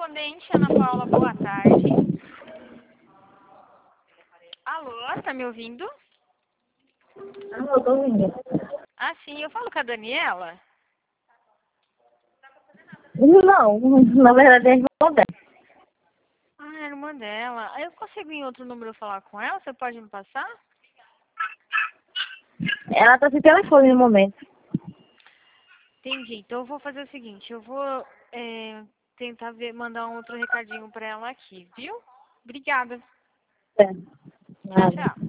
correspondente, Ana Paula, boa tarde. Alô, tá me ouvindo? Eu tô ouvindo. Ah, sim, eu falo com a Daniela. Não, na verdade é irmã dela. Ah, é a irmã dela. Aí eu consigo em outro número falar com ela? Você pode me passar? Ela tá sem telefone no momento. Entendi. Então eu vou fazer o seguinte, eu vou tentar mandar um outro recadinho pra ela aqui, viu? Obrigada. É. Tchau, Nada. tchau.